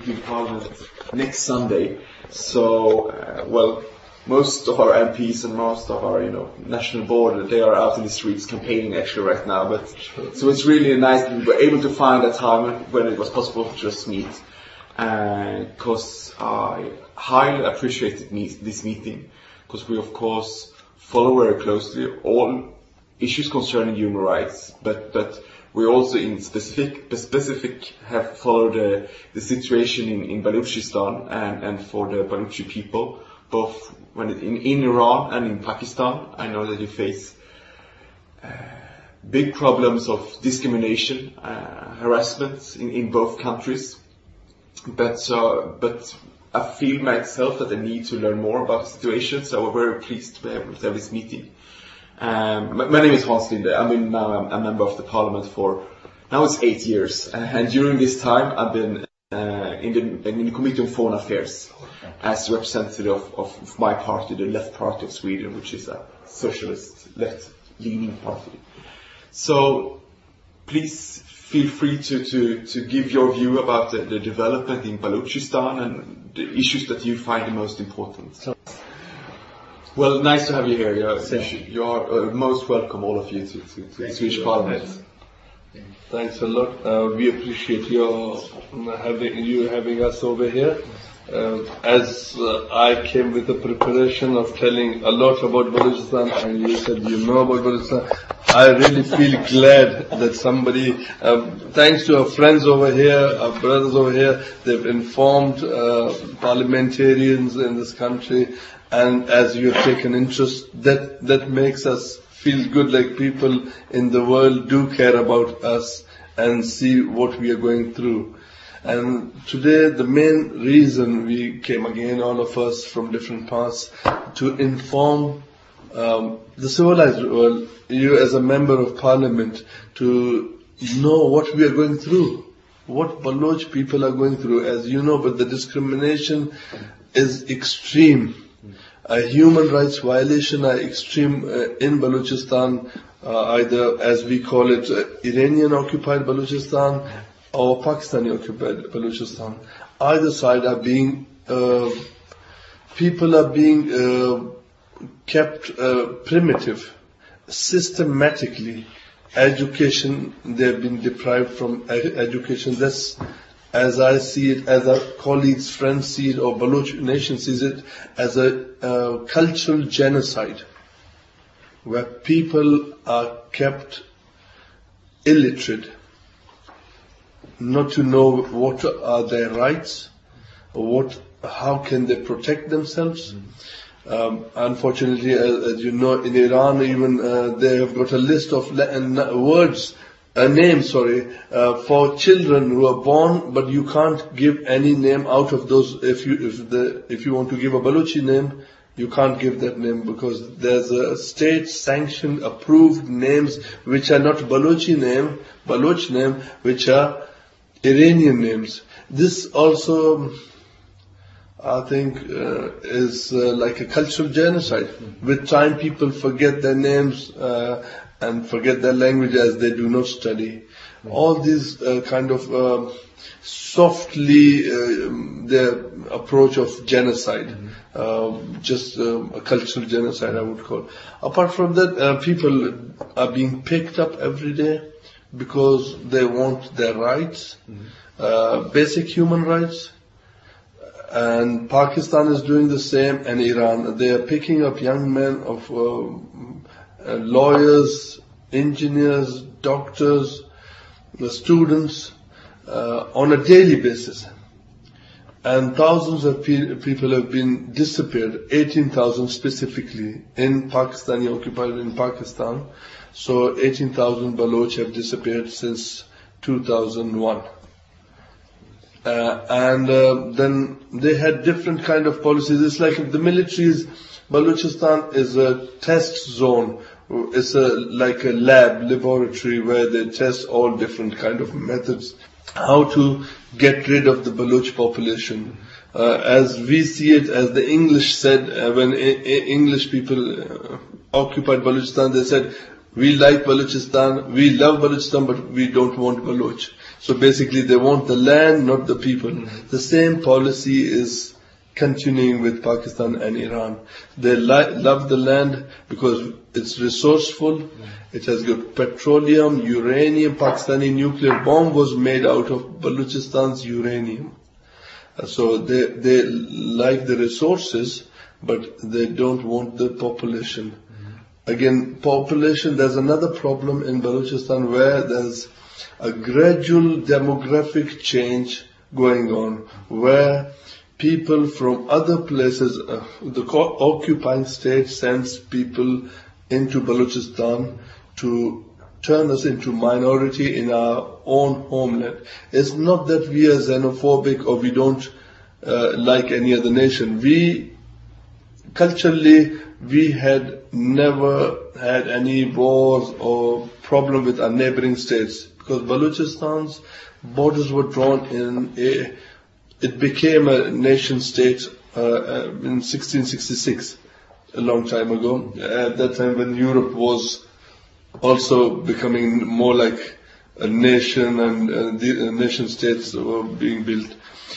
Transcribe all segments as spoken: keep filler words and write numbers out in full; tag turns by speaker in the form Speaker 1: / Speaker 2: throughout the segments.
Speaker 1: European Parliament next Sunday. So, uh, well, most of our M Ps and most of our, you know, national board, they are out in the streets campaigning actually right now. But so it's really nice that we were able to find a time when it was possible to just meet. Because uh, I highly appreciated meet, this meeting, because we of course follow very closely all issues concerning human rights, but but we also in specific specific have followed uh, the situation in, in Balochistan and, and for the Balochi people, both when it, in, in Iran and in Pakistan. I know that you face uh, big problems of discrimination, uh, harassment in, in both countries. But uh, but I feel myself that I need to learn more about the situation, so we're very pleased to be able to have this meeting. Um, my, my name is Hans Linde. I'm in, now I'm a member of the parliament for, now it's eight years. Uh, and during this time I've been uh, in, the, in the Committee on Foreign Affairs as representative of, of my party, the Left Party of Sweden, which is a socialist, left-leaning party. So please feel free to, to, to give your view about the, the development in Balochistan and the issues that you find the most important. Well, nice to have you here. You're, you are uh, most welcome, all of you, to, to, to the Swedish Parliament.
Speaker 2: Thanks a lot. Uh, we appreciate your having you having us over here. Uh, as uh, I came with the preparation of telling a lot about Balochistan, and you said you know about Balochistan, I really feel glad that somebody, um, thanks to our friends over here, our brothers over here, they've informed uh, parliamentarians in this country. And as you have taken interest, that, that makes us feel good, like people in the world do care about us and see what we are going through. And today the main reason we came again, all of us from different parts, to inform um, the civilized world, you as a member of parliament, to know what we are going through, what Baloch people are going through. As you know, but the discrimination is extreme. A human rights violation are extreme uh, in Balochistan, uh, either as we call it uh, Iranian occupied Balochistan or Pakistani occupied Balochistan. Either side are being, uh, people are being uh, kept uh, primitive, systematically. Education, they have been deprived from ed- education. That's, as I see it, as our colleagues, friends see it, or Baloch nation sees it, as a uh, cultural genocide, where people are kept illiterate, not to know what are their rights, or what, how can they protect themselves. Mm. Um, unfortunately, as, as you know, in Iran even uh, they have got a list of le- uh, words, a name, sorry, uh, for children who are born, but you can't give any name out of those. If you if the if you want to give a Balochi name, you can't give that name, because there's a state-sanctioned, approved names which are not Balochi name, Baloch name, which are Iranian names. This also, I think, uh, is uh, like a cultural genocide. Mm-hmm. With time, people forget their names uh, and forget their language as they do not study. Mm-hmm. All these uh, kind of uh, softly uh, their approach of genocide, mm-hmm. uh, just uh, a cultural genocide, I would call. Apart from that, uh, people are being picked up every day because they want their rights, mm-hmm. uh, basic human rights. And Pakistan is doing the same, and Iran. They are picking up young men of uh, uh, lawyers, engineers, doctors, the students uh, on a daily basis. And thousands of pe- people have been disappeared, eighteen thousand specifically in Pakistani occupied in Pakistan. So eighteen thousand Baloch have disappeared since two thousand one. Uh, and uh, then they had different kind of policies. It's like the military's, Balochistan is a test zone. It's a, like a lab, laboratory, where they test all different kind of methods. How to get rid of the Baloch population. Uh, as we see it, as the English said, uh, when I- I- English people uh, occupied Balochistan, they said, we like Balochistan, we love Balochistan, but we don't want Baloch. So basically they want the land, not the people. Mm-hmm. The same policy is continuing with Pakistan and Iran. They li- love the land because it's resourceful. Mm-hmm. It has got petroleum, uranium. Pakistani nuclear bomb was made out of Balochistan's uranium. Uh, so they, they like the resources, but they don't want the population. Mm-hmm. Again, population, there's another problem in Balochistan where there's a gradual demographic change going on, where people from other places, uh, the occupying state sends people into Balochistan to turn us into minority in our own homeland. It's not that we are xenophobic or we don't uh, like any other nation. We, culturally, we had never had any wars or problem with our neighboring states, because Balochistan's borders were drawn in a, it became a nation state uh, in sixteen sixty-six, a long time ago, at that time when Europe was also becoming more like a nation, and uh, the uh, nation states were being built.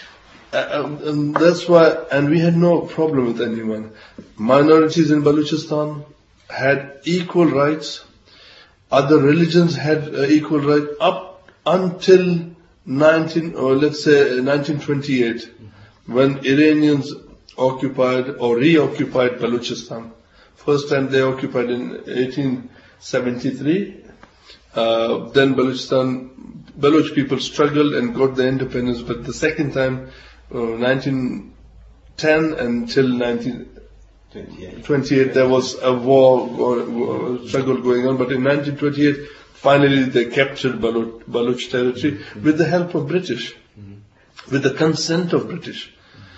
Speaker 2: Uh, and that's why, and we had no problem with anyone. Minorities in Balochistan had equal rights. Other religions had uh, equal rights up until nineteen, or let's say nineteen twenty-eight, when Iranians occupied or reoccupied Balochistan. First time they occupied in eighteen seventy-three. Uh, then Balochistan, Baloch people struggled and got their independence, but the second time, uh, nineteen ten until nineteen twenty-eight, there was a war, war struggle going on. But in nineteen twenty-eight, finally they captured Baloch, Baloch territory mm-hmm. with the help of British, mm-hmm. with the consent of British.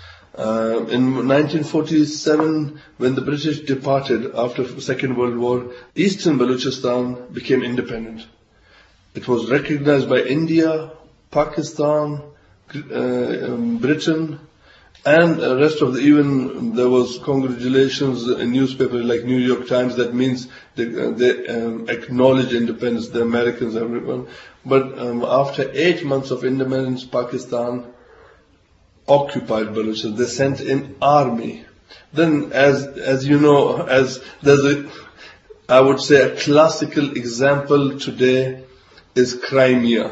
Speaker 2: Uh, in nineteen forty-seven, when the British departed after the Second World War, Eastern Balochistan became independent. It was recognized by India, Pakistan, uh, um, Britain, and the rest of the, even there was congratulations in newspapers like New York Times. That means they, uh, they um, acknowledge independence, the Americans, everyone. But um, after eight months of independence, Pakistan occupied Balochistan. They sent in army. Then, as as you know, as there's a, I would say a classical example today is Crimea,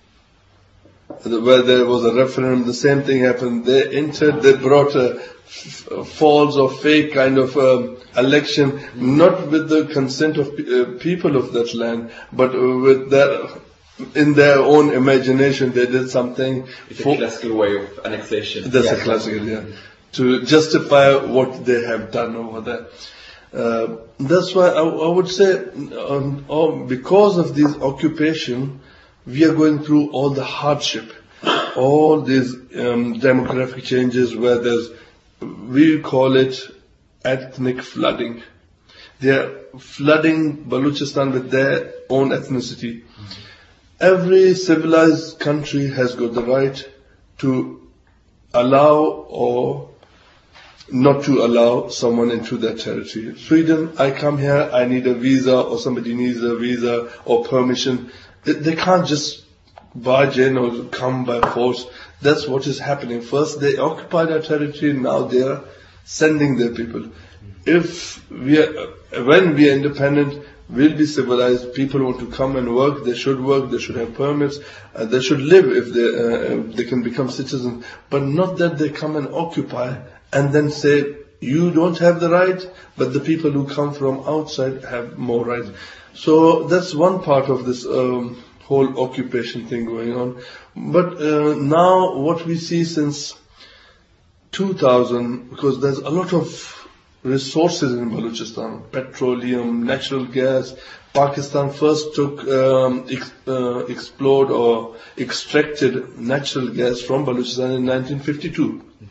Speaker 2: where there was a referendum. The same thing happened. They entered. They brought a f- false or fake kind of um, election, not with the consent of uh, people of that land, but with their, in their own imagination, they did something.
Speaker 1: It's a classical way of annexation.
Speaker 2: That's yeah. a classical, yeah. To justify what they have done over there. Uh, that's why I, I would say, um, oh, because of this occupation, we are going through all the hardship, all these um, demographic changes where there's, we call it ethnic flooding. They are flooding Balochistan with their own ethnicity. Mm-hmm. Every civilized country has got the right to allow or not to allow someone into their territory. Sweden, I come here, I need a visa, or somebody needs a visa or permission. They can't just barge in or come by force. That's what is happening. First they occupied our territory, now they are sending their people. If we are, when we are independent, we'll be civilized. People want to come and work, they should work, they should have permits, uh, they should live if they, uh, they can become citizens. But not that they come and occupy and then say, you don't have the right, but the people who come from outside have more rights. So that's one part of this um, whole occupation thing going on. But uh, now what we see since two thousand, because there's a lot of resources in Balochistan, petroleum, natural gas. Pakistan first took, um, ex, uh, explored or extracted natural gas from Balochistan in nineteen fifty-two. Mm-hmm.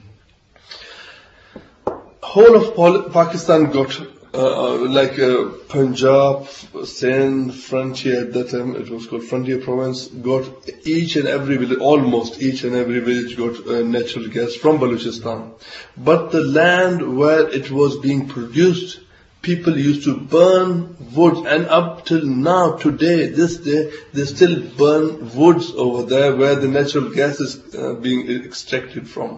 Speaker 2: Whole of Pol- Pakistan got uh, like uh, Punjab, Sindh, Frontier, at that time it was called Frontier Province, got each and every village, almost each and every village got uh, natural gas from Balochistan. But the land where it was being produced, people used to burn wood, and up till now, today, this day, they still burn woods over there where the natural gas is uh, being extracted from.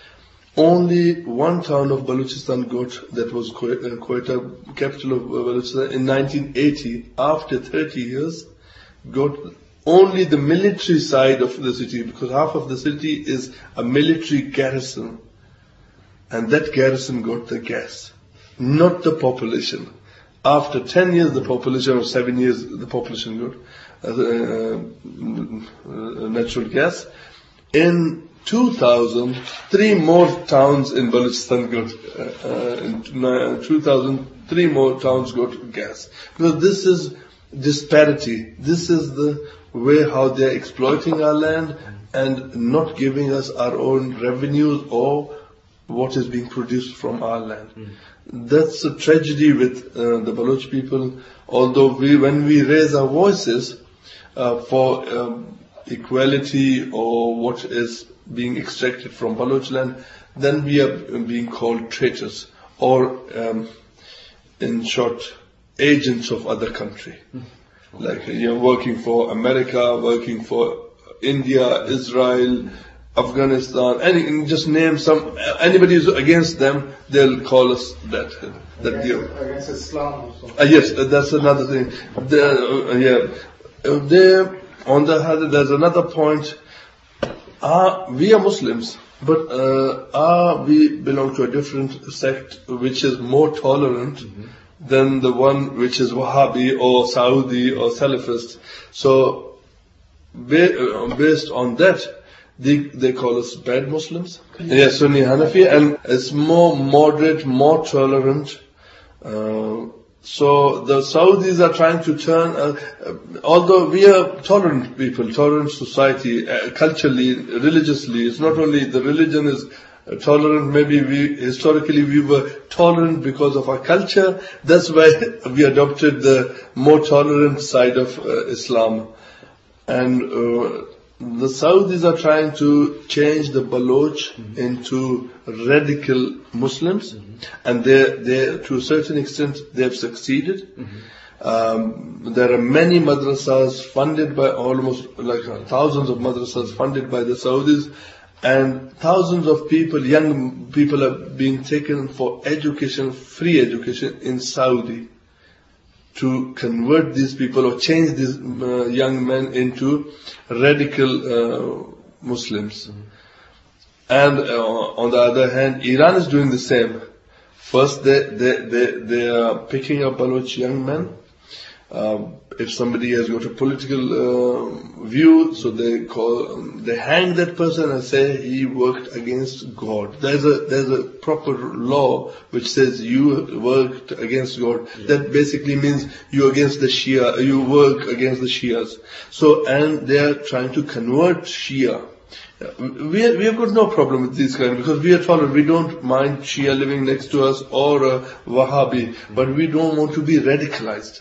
Speaker 2: Only one town of Balochistan got, that was Quetta, capital of Balochistan, in nineteen eighty, after thirty years, got only the military side of the city, because half of the city is a military garrison. And that garrison got the gas, not the population. After ten years, the population, or seven years, the population got uh, uh, natural gas. In two thousand, three more towns in Balochistan got, uh, uh, in two thousand, three more towns got gas. Because this is disparity. This is the way how they are exploiting our land and not giving us our own revenues or what is being produced from our land. Mm. That's a tragedy with uh, the Baloch people. Although we, when we raise our voices uh, for um, equality or what is being extracted from Baloch land, then we are being called traitors or, um, in short, agents of other country. Mm. Like you're working for America, working for India, Israel, Afghanistan, any, just name some, anybody who's against them, they'll call us that. that
Speaker 3: against, against Islam also.
Speaker 2: Uh, yes, that's another thing. The, uh, yeah. There, on the other, there's another point. Uh, we are Muslims, but uh, uh, we belong to a different sect which is more tolerant mm-hmm. than the one which is Wahhabi or Saudi or Salafist. So, based on that, They, they call us bad Muslims. Yeah, Sunni Hanafi, and it's more moderate, more tolerant. Uh, so the Saudis are trying to turn, uh, uh, although we are tolerant people, tolerant society, uh, culturally, religiously. It's not only the religion is uh, tolerant, maybe we, historically we were tolerant because of our culture. That's why we adopted the more tolerant side of uh, Islam. And, uh, the Saudis are trying to change the Baloch mm-hmm. into radical Muslims, mm-hmm. and they, they, to a certain extent, they have succeeded. Mm-hmm. Um, there are many madrasas funded by almost like uh, thousands of madrasas funded by the Saudis, and thousands of people, young people, are being taken for education, free education in Saudi, to convert these people or change these uh, young men into radical uh, Muslims. Mm-hmm. And uh, on the other hand, Iran is doing the same. First, they they they, they are picking up Baloch young men. Um, if somebody has got a political uh, view, so they call, um, they hang that person and say he worked against God. There's a there's a proper law which says you worked against God. Yeah. That basically means you against the Shia, you work against the Shias. So, and they are trying to convert Shia. We we have got no problem with these kind, because we are tolerant. We don't mind Shia living next to us or a Wahhabi, but we don't want to be radicalized.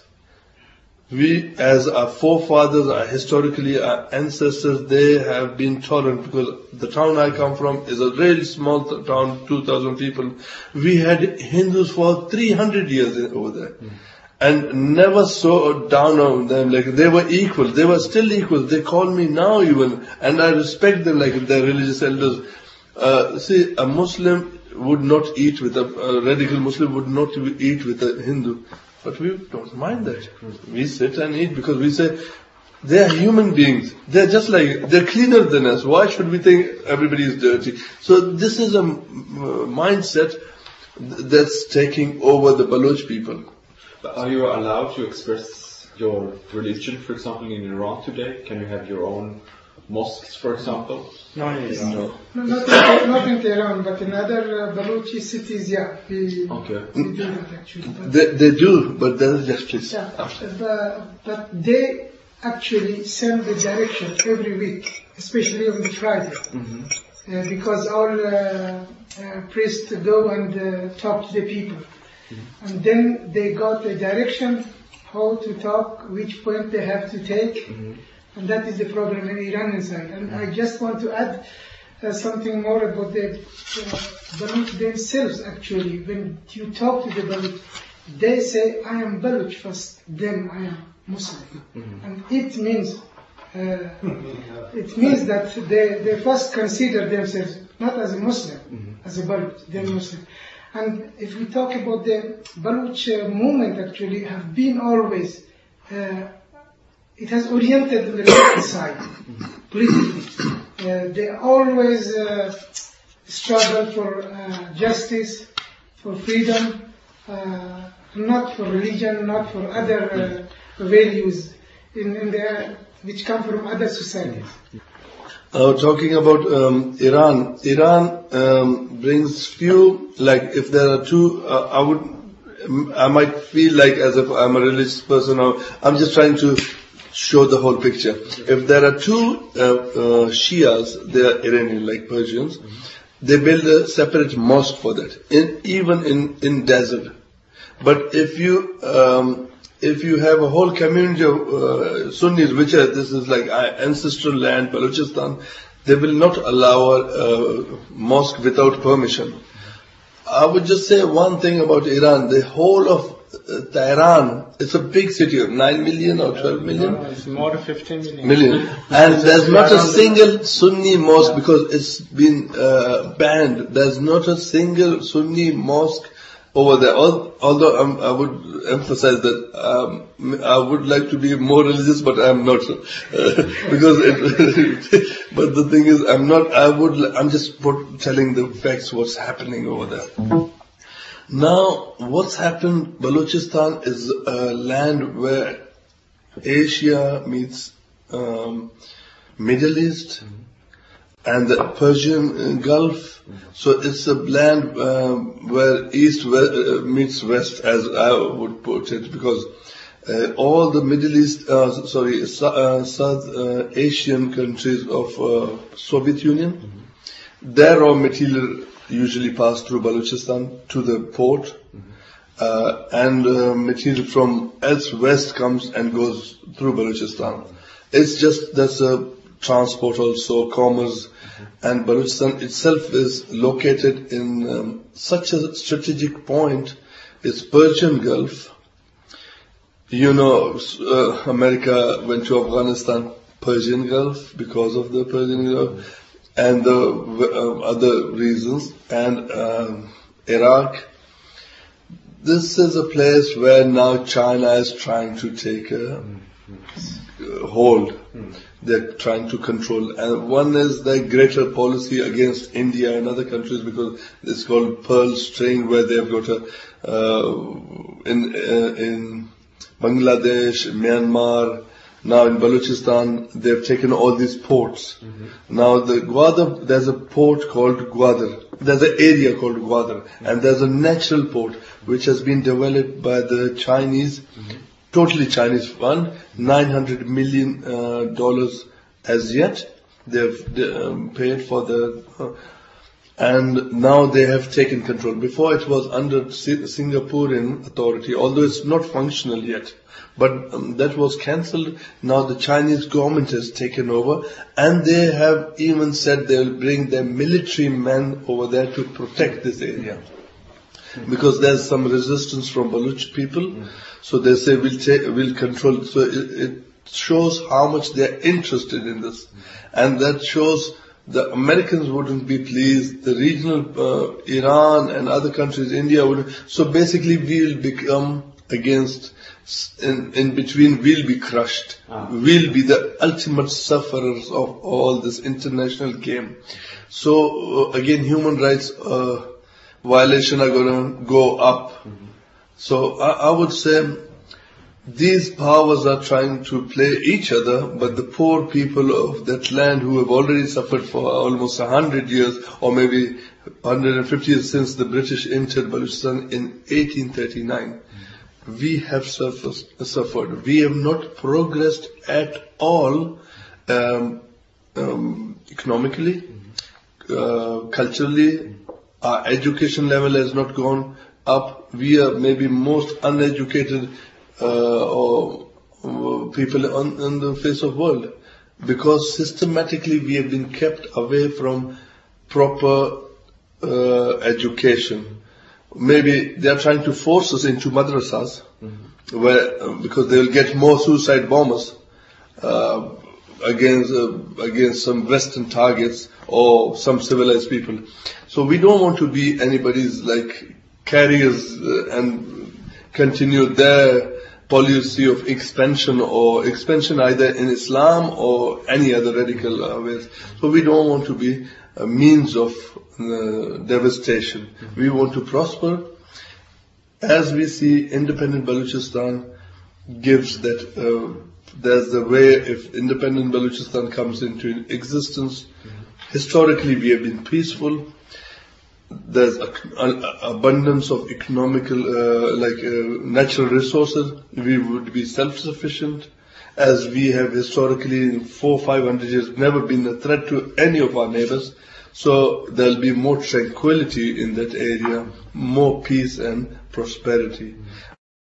Speaker 2: We, as our forefathers, our historically, our ancestors, they have been tolerant, because the town I come from is a really small town, two thousand people. We had Hindus for three hundred years over there. Mm. And never saw down on them, like they were equal, they were still equal. They call me now even, and I respect them like their religious elders. Uh, see, a Muslim would not eat with a, a radical Muslim would not eat with a Hindu. But we don't mind that. We sit and eat because we say, they are human beings. They're just like, they're cleaner than us. Why should we think everybody is dirty? So this is a mindset that's taking over the Baloch people.
Speaker 1: But are you allowed to express your religion, for example, in Iran today? Can you have your own mosques, for example?
Speaker 3: No, yes.
Speaker 2: no.
Speaker 4: no not, in, not in Tehran, but in other uh, Balochi cities, yeah. We,
Speaker 1: okay.
Speaker 4: we do that actually. But
Speaker 2: they, they do, but then just please.
Speaker 4: Yeah, but, but they actually send the direction every week, especially on the Friday. Mm-hmm. Uh, because all uh, uh, priests go and uh, talk to the people. Mm-hmm. And then they got the direction, how to talk, which point they have to take. Mm-hmm. And that is the problem in Iranian side. And I just want to add uh, something more about the uh, Baloch themselves actually. When you talk to the Baloch, they say, I am Baluch first, then I am Muslim. Mm-hmm. And it means, uh, it means that they, they first consider themselves not as a Muslim, mm-hmm. as a Baluch, then Muslim. And if we talk about the Baluch uh, movement, actually, have been always, uh, it has oriented on the left side, politically. Uh, they always uh, struggle for uh, justice, for freedom, uh, not for religion, not for other uh, values in, in the, which come from other societies.
Speaker 2: Uh, talking about um, Iran, Iran um, brings few, like if there are two, uh, I would, I might feel like as if I'm a religious person, or I'm just trying to show the whole picture. If there are two uh, uh, Shias, they are Iranian, like Persians, they build a separate mosque for that, in, even in, in desert. But if you, um, if you have a whole community of uh, Sunnis, which are, this is like ancestral land, Balochistan, they will not allow a uh, mosque without permission. I would just say one thing about Iran, the whole of uh, Tehran, it's a big city of nine million or twelve million.
Speaker 3: No, it's more than fifteen million.
Speaker 2: Million. And there's not a single Sunni mosque because it's been uh, banned. There's not a single Sunni mosque over there. Although um, I would emphasize that um, I would like to be more religious, but I'm not. Uh, because it, but the thing is, I'm not. I would. I'm just telling the facts. What's happening over there? Now, what's happened? Balochistan is a land where Asia meets um, Middle East and the Persian Gulf. So it's a land um, where East uh, meets West, as I would put it, because uh, all the Middle East, uh, sorry, uh, South uh, Asian countries of uh, Soviet Union, mm-hmm. their raw material usually pass through Balochistan to the port, mm-hmm. uh, and uh, material from else west comes and goes through Balochistan. It's just that's a transport also, commerce. And Balochistan itself is located in um, such a strategic point. It's Persian Gulf. You know, uh, America went to Afghanistan, Persian Gulf, because of the Persian Gulf, and the uh, other reasons. And um, Iraq. This is a place where now China is trying to take a uh, hold. They're trying to control, and one is the greater policy against India and other countries, because it's called Pearl String, where they've got a uh, in uh, in Bangladesh, Myanmar, now in Balochistan, they've taken all these ports. Mm-hmm. Now the Gwadar, there's a port called Gwadar. There's an area called Gwadar, mm-hmm. and there's a natural port which has been developed by the Chinese. Mm-hmm. Totally Chinese fund, nine hundred million uh, dollars as yet. They've um, paid for the, uh, and now they have taken control. Before it was under Singaporean authority, although it's not functional yet. But um, that was cancelled. Now the Chinese government has taken over, and they have even said they will bring their military men over there to protect this area. Because there's some resistance from Baluch people, mm. so they say we'll take, we'll control. So it, it shows how much they're interested in this, mm. and that shows the Americans wouldn't be pleased. The regional uh, Iran and other countries, India would. So basically, we'll become against. In, in between, we'll be crushed. Ah. We'll be the ultimate sufferers of all this international game. So uh, again, human rights. Uh, violation are going to go up. Mm-hmm. So I, I would say these powers are trying to play each other, but the poor people of that land who have already suffered for almost a hundred years, or maybe one hundred fifty years since the British entered Balochistan in eighteen thirty-nine, mm-hmm. we have suffered, suffered. We have not progressed at all um, um, economically, mm-hmm. uh, culturally. Mm-hmm. Our education level has not gone up. We are maybe most uneducated uh, or, or people on, on the face of the world, because systematically we have been kept away from proper uh, education. maybe they are trying to force us into madrasas, mm-hmm. where uh, because they will get more suicide bombers uh, against uh, against some Western targets or some civilized people. So we don't want to be anybody's like carriers uh, and continue their policy of expansion or expansion either in Islam or any other radical uh, ways. So we don't want to be a means of uh, devastation. Mm-hmm. We want to prosper. As we see, independent Balochistan gives that, uh, there's the way if independent Balochistan comes into existence. Mm-hmm. Historically we have been peaceful. There's an abundance of economical, uh, like uh, natural resources. We would be self-sufficient, as we have historically in four, five hundred years never been a threat to any of our neighbors. So there'll be more tranquility in that area, more peace and prosperity.